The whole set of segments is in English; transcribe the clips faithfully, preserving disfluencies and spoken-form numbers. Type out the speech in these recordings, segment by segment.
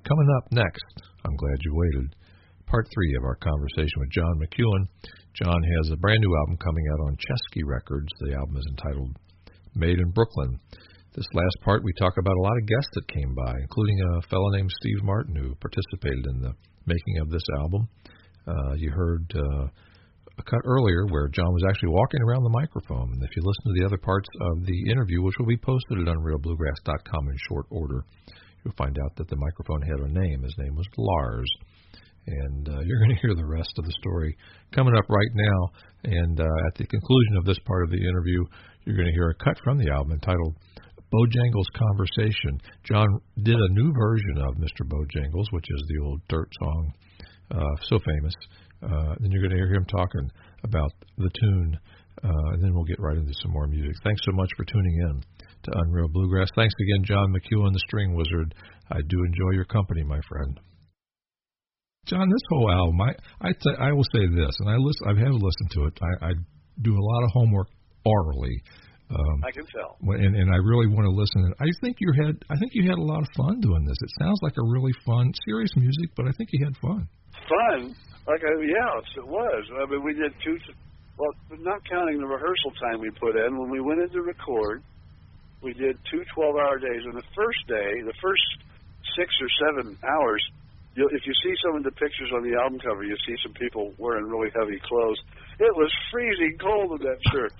Coming up next, I'm glad you waited, part three of our conversation with John McEuen. John has a brand new album coming out on Chesky Records. The album is entitled Made in Brooklyn. This last part, we talk about a lot of guests that came by, including a fellow named Steve Martin who participated in the making of this album. Uh, you heard uh, a cut earlier where John was actually walking around the microphone. And if you listen to the other parts of the interview, which will be posted at unreal bluegrass dot com in short order, you'll find out that the microphone had a name. His name was Lars. And uh, you're going to hear the rest of the story coming up right now. And uh, at the conclusion of this part of the interview, you're going to hear a cut from the album entitled Bojangles Conversation. John did a new version of Mister Bojangles, which is the old dirt song, uh, so famous. Uh, then you're going to hear him talking about the tune, uh, and then we'll get right into some more music. Thanks so much for tuning in to Unreal Bluegrass. Thanks again, John McEuen, the String Wizard. I do enjoy your company, my friend. John, this whole album, I I, t- I will say this, and I listen, I've had to listen to it. I, I do a lot of homework orally. Um, I can tell, and, and I really want to listen. I think you had, I think you had a lot of fun doing this. It sounds like a really fun, serious music, but I think you had fun. Fun, like I, yeah, it was. I mean, we did two. Well, not counting the rehearsal time we put in. When we went in to record, we did two twelve-hour days. And the first day, the first six or seven hours, you'll, if you see some of the pictures on the album cover, you see some people wearing really heavy clothes. It was freezing cold in that church.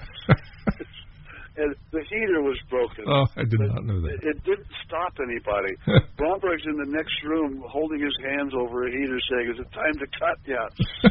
And the heater was broken. Oh, I did not know that. It, it didn't stop anybody. Bromberg's in the next room holding his hands over a heater saying, is it time to cut yet?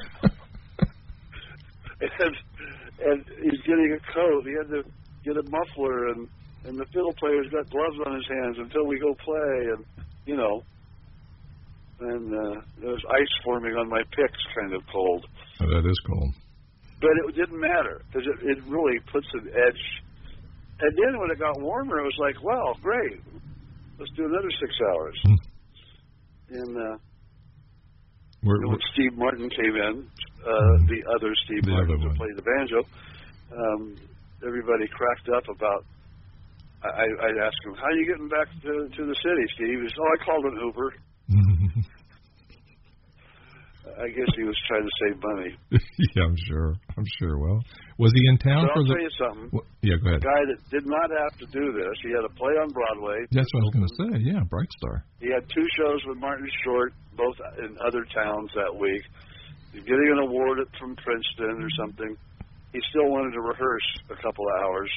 and, and he's getting a coat. He had to get a muffler, and, and the fiddle player's got gloves on his hands until we go play. And, you know, and uh, there was ice forming on my picks, kind of cold. Oh, that is cold. But it didn't matter, because it, it really puts an edge. And then when it got warmer, it was like, wow, great. Let's do another six hours. Mm. And uh, we're, when we're, Steve Martin came in, uh, mm. the other Steve the Martin who played the banjo, um, everybody cracked up about, I, I'd ask him, how are you getting back to, to the city, Steve? He said, oh, I called an Uber. I guess he was trying to save money. Yeah, I'm sure. I'm sure. Well, was he in town so for I'll the... tell you something. Well, yeah, go ahead. A guy that did not have to do this. He had a play on Broadway. That's what I was going to say. Yeah, Bright Star. He had two shows with Martin Short, both in other towns that week. He's getting an award from Princeton or something. He still wanted to rehearse a couple of hours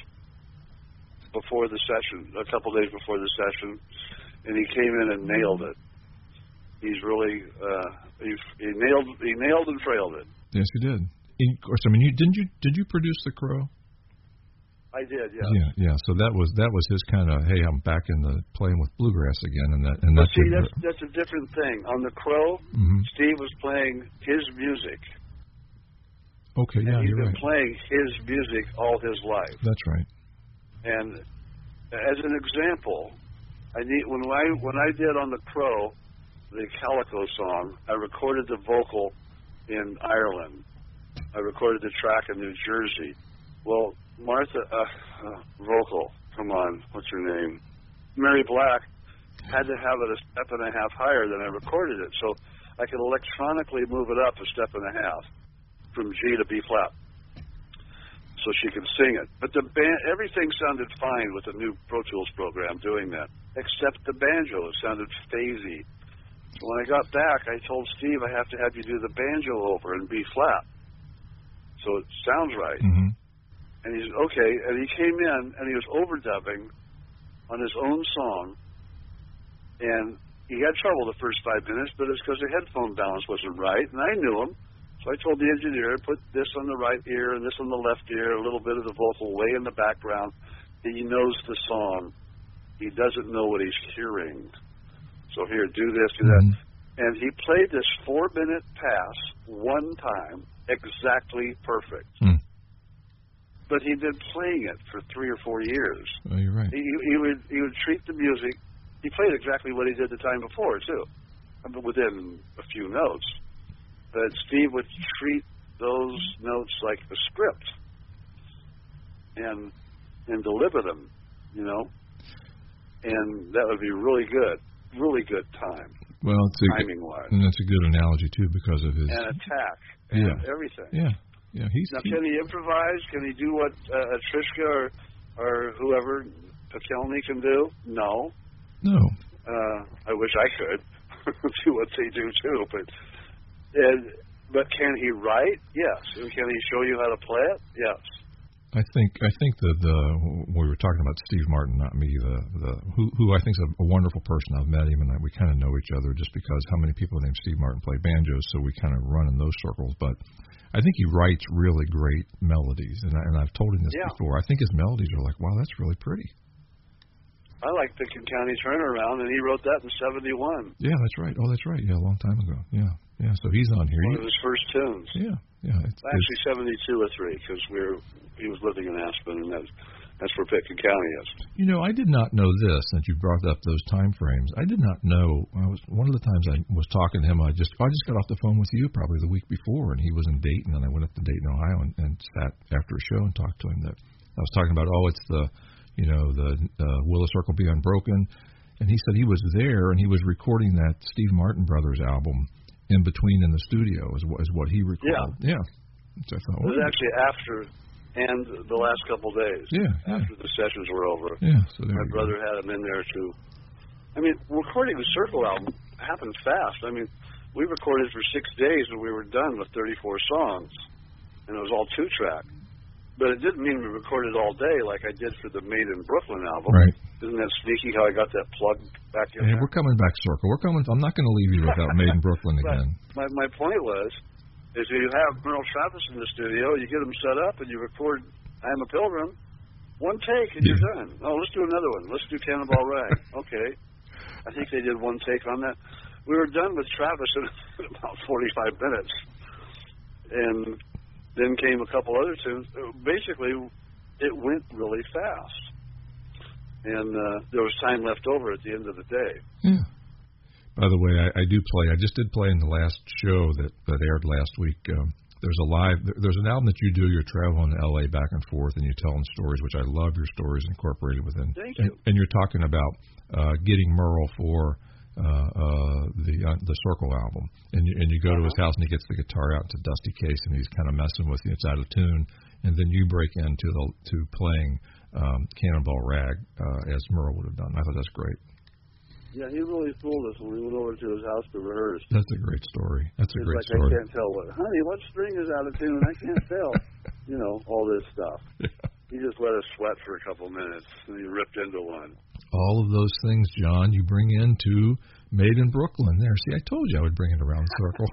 before the session, a couple days before the session, and he came in and nailed it. He's really uh, he, he nailed he nailed and trailed it. Yes, he did. In, of course, I mean, you, didn't you did you produce The Crow? I did, yeah. Yeah, yeah. So that was that was his kind of, hey, I'm back in the playing with bluegrass again, and that and well, that's see, that's that's a different thing. On The Crow, mm-hmm. Steve was playing his music. Okay, yeah, and he's you're been right. playing his music all his life. That's right. And as an example, I need when I when I did on The Crow, the Calico song, I recorded the vocal in Ireland. I recorded the track in New Jersey. Well, Martha, uh, uh, vocal, come on, what's her name? Mary Black had to have it a step and a half higher than I recorded it, so I could electronically move it up a step and a half from G to B flat, so she could sing it. But the band, everything sounded fine with the new Pro Tools program doing that, except the banjo. It sounded phasey. When I got back, I told Steve I have to have you do the banjo over in B flat, so it sounds right. Mm-hmm. And he said, okay. And he came in and he was overdubbing on his own song, and he had trouble the first five minutes, but it's because the headphone balance wasn't right, and I knew him. So I told the engineer, put this on the right ear and this on the left ear, a little bit of the vocal way in the background. He knows the song. He doesn't know what he's hearing. So here, do this, do that. Mm-hmm. And he played this four-minute pass one time, exactly perfect. Mm. But he'd been playing it for three or four years. Oh, you're right. He, he would he would treat the music. He played exactly what he did the time before, too, I mean, within a few notes. But Steve would treat those notes like a script and and deliver them, you know. And that would be really good. really good time. Well, it's a, timing wise, and that's a good analogy too because of his and attack and yeah. everything. Yeah, yeah. He's now, he, can he improvise? Can he do what uh, Trishka or or whoever Pekelny can do? No. No. Uh, I wish I could do what they do too, but and, but can he write? Yes. And can he show you how to play it? Yes. I think I think the the we were talking about Steve Martin, not me. The the who who I think is a, a wonderful person. I've met him, and I, we kind of know each other just because how many people named Steve Martin play banjos, so we kind of run in those circles. But I think he writes really great melodies, and I, and I've told him this yeah. before. I think his melodies are like, wow, that's really pretty. I like Pickens County Turnaround, and he wrote that in seventy-one. Yeah, that's right. Oh, that's right. Yeah, a long time ago. Yeah, yeah. So he's on here. One of his first tunes. Yeah, yeah. It's, Actually, it's, seventy-two or three, because we're he was living in Aspen, and that's that's where Pickens County is. You know, I did not know this. Since you brought up those time frames, I did not know. I was one of the times I was talking to him. I just I just got off the phone with you probably the week before, and he was in Dayton, and I went up to Dayton, Ohio, and, and sat after a show and talked to him. That I was talking about. Oh, it's the you know, the uh, Will the Circle Be Unbroken. And he said he was there and he was recording that Steve Martin Brothers album in between in the studio is what, is what he recorded. Yeah. yeah. So I thought, it was actually after and the last couple of days. Yeah. After yeah. the sessions were over. Yeah. So my brother go. had him in there too. I mean, recording the Circle album happened fast. I mean, we recorded for six days and we were done with thirty-four songs. And it was all two-track. But it didn't mean we recorded all day like I did for the Made in Brooklyn album. Right. Isn't that sneaky how I got that plug back in hey, there? We're coming back circle. We're coming. I'm not going to leave you without Made in Brooklyn again. My my point was, is you have Merle Travis in the studio, you get him set up, and you record I Am a Pilgrim, one take, and yeah. you're done. Oh, let's do another one. Let's do Cannonball Rag. Okay. I think they did one take on that. We were done with Travis in about forty-five minutes. And then came a couple other tunes. Basically, it went really fast. And uh, there was time left over at the end of the day. Yeah. By the way, I, I do play. I just did play in the last show that, that aired last week. Um, there's a live, there's an album that you do. You're traveling to L A back and forth, and you're telling stories, which I love your stories incorporated within. Thank you. And, and you're talking about uh, getting Merle for uh, uh, the uh, the Circle album, and you, and you go uh-huh. to his house and he gets the guitar out. It's a dusty case, and he's kind of messing with you. It's out of tune, and then you break into the to playing um, Cannonball Rag uh, as Merle would have done. I thought that's great. Yeah, he really fooled us when we went over to his house to rehearse. That's a great story. That's a it's great like, story. I can't tell what, honey, what string is out of tune? I can't tell. You know, all this stuff. Yeah. He just let us sweat for a couple minutes, and he ripped into one. All of those things, John, you bring into Made in Brooklyn. There, see, I told you I would bring it around circle.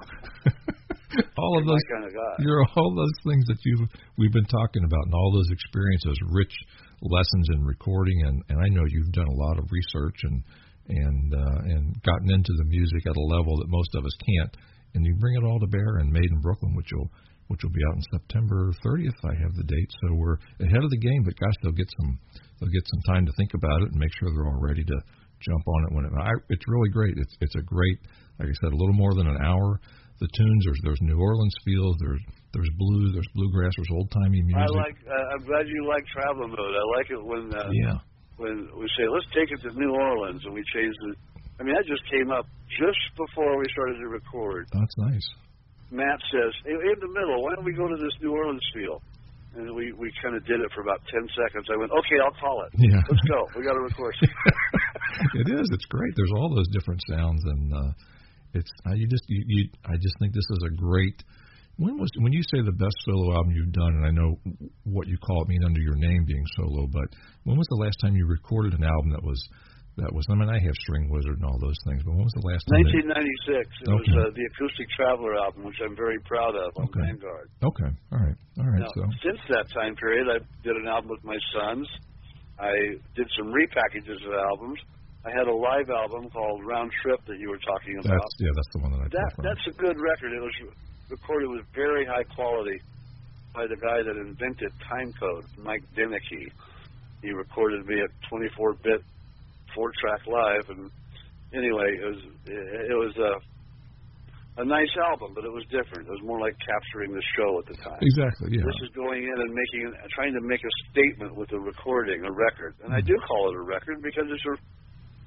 all of those, kind of guy. You're all those things that you we've been talking about, and all those experiences, rich lessons in recording, and, and I know you've done a lot of research and and uh, and gotten into the music at a level that most of us can't, and you bring it all to bear in Made in Brooklyn, which will which will be out on September thirtieth. I have the date, so we're ahead of the game. But gosh, they'll get some they'll get some time to think about it and make sure they're all ready to jump on it when it. I, it's really great. It's it's a great, like I said, a little more than an hour. The tunes there's there's New Orleans feels, there's there's blues, there's bluegrass, there's old timey music. I like. Uh, I'm glad you like travel mode. I like it when uh, yeah when we say let's take it to New Orleans and we change the. I mean, that just came up just before we started to record. That's nice. Matt says, hey, in the middle, why don't we go to this New Orleans feel? And we, we kind of did it for about ten seconds. I went, okay, I'll call it. Yeah. Let's go. We got to record. It is. It's great. There's all those different sounds, and uh, it's uh, you just you, you. I just think this is a great. When was when you say the best solo album you've done, and I know what you call it mean under your name being solo, but when was the last time you recorded an album that was That was, I mean, I have String Wizard and all those things, but when was the last time? nineteen ninety-six. It okay. was uh, the Acoustic Traveler album, which I'm very proud of on okay. Vanguard. Okay, all right, all right. Now, so since that time period, I did an album with my sons. I did some repackages of albums. I had a live album called Round Trip that you were talking about. That's, yeah, that's the one that I that, from. That's a good record. It was recorded with very high quality by the guy that invented timecode, Mike Denicky. He recorded me at twenty-four bit four-track live, and anyway, it was it was a a nice album, but it was different. It was more like capturing the show at the time. Exactly. Yeah. This is going in and making, trying to make a statement with a recording, a record, and I do call it a record because it's a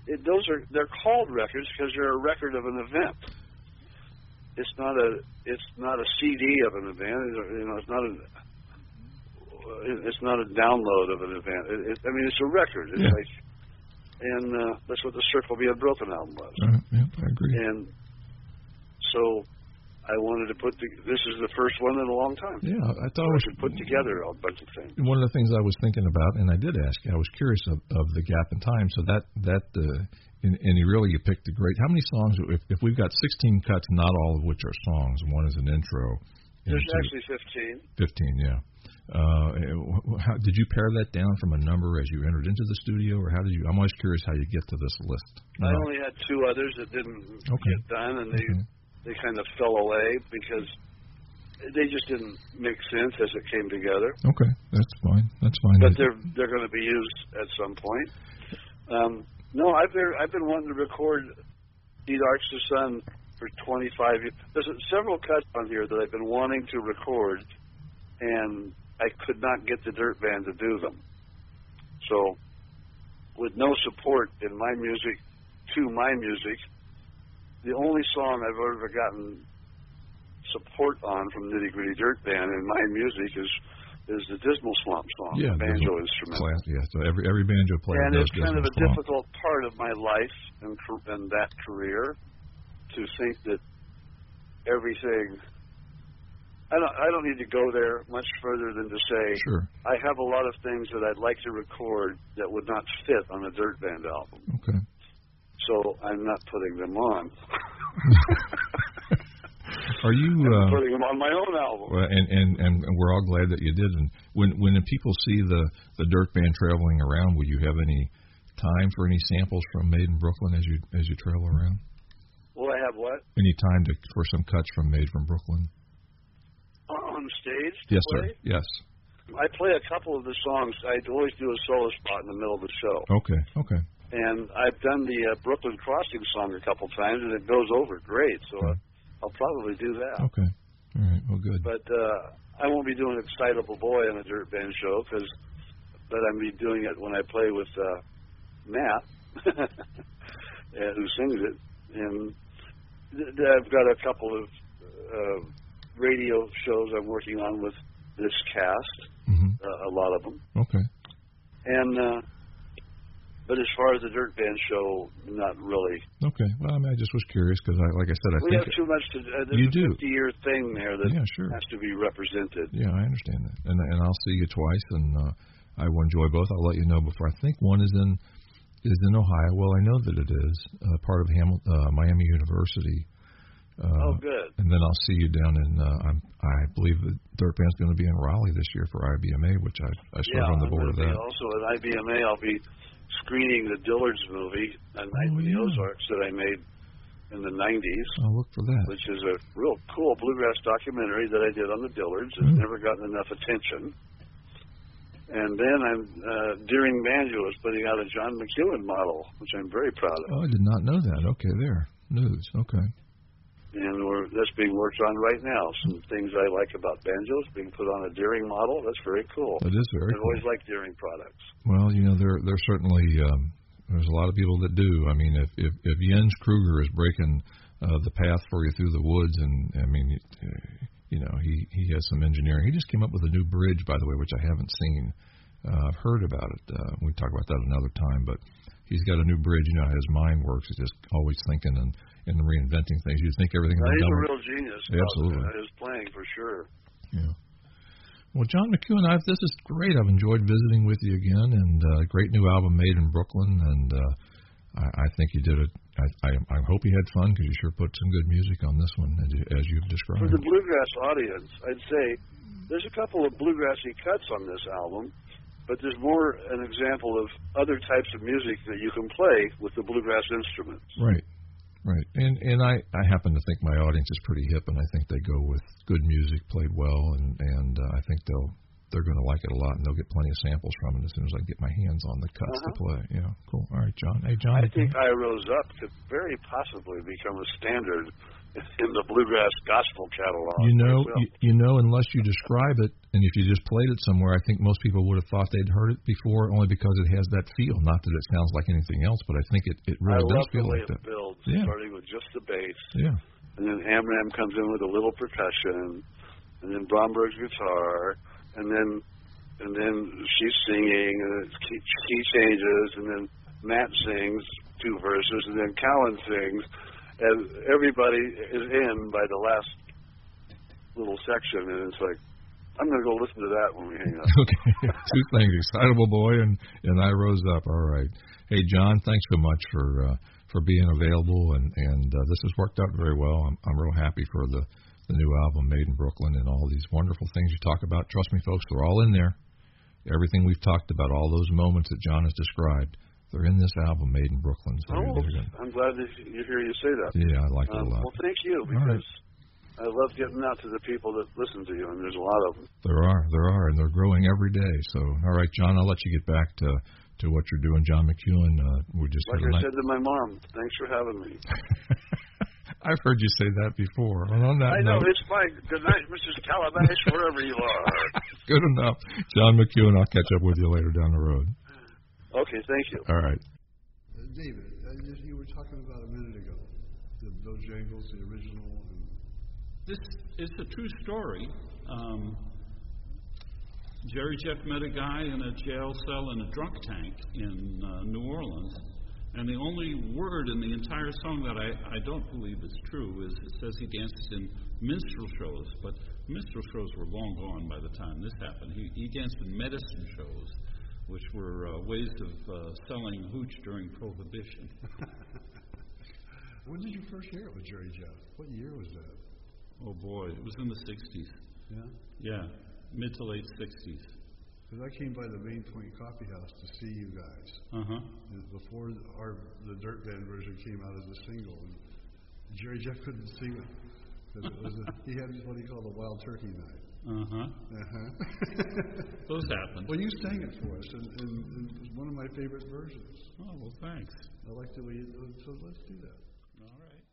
it, those are they're called records because they're a record of an event. It's not a it's not a C D of an event. You know, it's not a it's not a download of an event. It, it, I mean, it's a record. It's yeah. like, and uh, that's what the Circle Be Unbroken album was. Right. Yeah, I agree. And so I wanted to put the, this is the first one in a long time. Yeah, I thought so I should put together a bunch of things. One of the things I was thinking about, and I did ask you, I was curious of, of the gap in time. So that that uh, and, and you really you picked a great. How many songs? If, if we've got sixteen cuts, not all of which are songs, one is an intro. There's actually fifteen. Fifteen, yeah. Uh, how, did you pare that down from a number as you entered into the studio, or how did you? I'm always curious how you get to this list. I no. only had two others that didn't okay. get done, and they okay. they kind of fell away because they just didn't make sense as it came together. Okay, that's fine. That's fine. But they're they're going to be used at some point. Um, no, I've been I've been wanting to record Beat Arch the Sun for twenty-five years. There's several cuts on here that I've been wanting to record, and I could not get the Dirt Band to do them. So, with no support in my music, to my music, the only song I've ever gotten support on from Nitty Gritty Dirt Band in my music is is the Dismal Swamp song, yeah, the banjo instrument. Class, yeah, so every every banjo player and does it's kind Dismal of a Swamp. difficult part of my life and, and that career to think that everything. I don't. I don't need to go there much further than to say sure. I have a lot of things that I'd like to record that would not fit on a Dirt Band album. Okay. So I'm not putting them on. Are you I'm uh, putting them on my own album? Well, and, and and we're all glad that you did. And when when people see the the Dirt Band traveling around, will you have any time for any samples from Made in Brooklyn as you as you travel around? Will I have what? Any time to for some cuts from Made from Brooklyn? On stage? Yes, play? sir. Yes. I play a couple of the songs. I always do a solo spot in the middle of the show. Okay. Okay. And I've done the uh, Brooklyn Crossing song a couple times, and it goes over great. So okay. I'll probably do that. Okay. All right. Well, good. But uh, I won't be doing Excitable Boy on a Dirt Band show, because, but I'm be doing it when I play with uh, Matt, who sings it. And th- th- I've got a couple of uh, radio shows I'm working on with this cast, mm-hmm. uh, a lot of them. Okay. And uh, but as far as the Dirt Band show, not really. Okay. Well, I mean, I just was curious because, I, like I said, I we think have too much to. Uh, there's you a do. fifty-year thing there that yeah, sure. has to be represented. Yeah, I understand that, and and I'll see you twice, and uh, I will enjoy both. I'll let you know before. I think one is in is in Ohio. Well, I know that it is uh, part of Hamilton, uh, Miami University. Uh, oh, good. And then I'll see you down in. Uh, I'm, I believe the Dirt Band's going to be in Raleigh this year for I B M A, which I I serve yeah, on the I'm board of that. Also at I B M A, I'll be screening the Dillards movie, A Night oh, in the yeah. Ozarks, that I made in the nineties. I'll look for that. Which is a real cool bluegrass documentary that I did on the Dillards. It's mm. never gotten enough attention. And then I'm uh, Deering Banjo is putting out a John McEwen model, which I'm very proud of. Oh, I did not know that. Okay, there. News. Okay. And we're, that's being worked on right now. Some things I like about banjos being put on a Deering model. That's very cool. That is very I've cool. always liked Deering products. Well, you know, there there's certainly um, there's a lot of people that do. I mean, if if, if Jens Kruger is breaking uh, the path for you through the woods, and I mean, you know, he he has some engineering. He just came up with a new bridge, by the way, which I haven't seen. Uh, I've heard about it. Uh, we can talk about that another time, but he's got a new bridge. You know how his mind works. He's just always thinking and, and reinventing things. You think everything. Well, he's done a with, real genius. yeah, absolutely. His playing for sure. Yeah. Well, John McEwen, I've, this is great. I've enjoyed visiting with you again, and uh, great new album Made in Brooklyn. And uh, I, I think you did it. I, I, I hope you had fun, because you sure put some good music on this one, as, you, as you've described. For the bluegrass audience, I'd say there's a couple of bluegrassy cuts on this album, but there's more an example of other types of music that you can play with the bluegrass instruments. Right, right. And and I, I happen to think my audience is pretty hip, and I think they go with good music played well, and, and uh, I think they'll they're going to like it a lot, and they'll get plenty of samples from it as soon as I get my hands on the cuts uh-huh. to play. Yeah, cool. All right, John. Hey, John. I think I Rose Up could very possibly become a standard in the bluegrass gospel catalog. You know, well. you, you know, unless you describe it, and if you just played it somewhere, I think most people would have thought they'd heard it before, only because it has that feel. Not that it sounds like anything else, but I think it, it really I does love feel the way like it that. builds, Yeah. starting with just the bass. Yeah. And then Amram comes in with a little percussion, and then Bromberg's guitar, and then and then she's singing, and it's key, key changes, and then Matt sings two verses, and then Callan sings, and everybody is in by the last little section, and it's like, I'm going to go listen to that when we hang up. Okay, two things, Excitable Boy and, and I Rose Up. All right. Hey, John, thanks so much for uh, for being available, and, and uh, this has worked out very well. I'm, I'm real happy for the, the new album, Made in Brooklyn, and all these wonderful things you talk about. Trust me, folks, they're all in there. Everything we've talked about, all those moments that John has described, they're in this album, Made in Brooklyn. So oh, gonna... I'm glad to hear you say that. Yeah, I like um, it a lot. Well, thank you, because I love getting out to the people that listen to you, and there's a lot of them. There are, there are, and they're growing every day. So, all right, John, I'll let you get back to, to what you're doing. John McEwen, uh, we just like had a I night... said to my mom, thanks for having me. I've heard you say that before. And on that I know, note, it's fine. Good night, Missus Calabash, wherever you are. Good enough. John McEwen, I'll catch up with you later down the road. Okay, thank you. All right. Uh, David, uh, you were talking about a minute ago, the Bojangles, the original. And... This is a true story. Um, Jerry Jeff met a guy in a jail cell in a drunk tank in uh, New Orleans. And the only word in the entire song that I, I don't believe is true is it says he danced in minstrel shows, but minstrel shows were long gone by the time this happened. He, he danced in medicine shows, which were uh, ways of uh, selling hooch during Prohibition. When did you first hear it with Jerry Jeff? What year was that? Oh boy, it was in the sixties. Yeah? Yeah, mid to late sixties. Because I came by the Main Point Coffee House to see you guys. Uh-huh. Before our the Dirt Band version came out as a single. And Jerry Jeff couldn't sing it. Because it was a, he had what he called a Wild Turkey Night. Uh-huh. Uh-huh. Those happen. Well, you sang it for us, and, and, and it was one of my favorite versions. Oh, well, thanks. I like the way you do it, so let's do that. All right.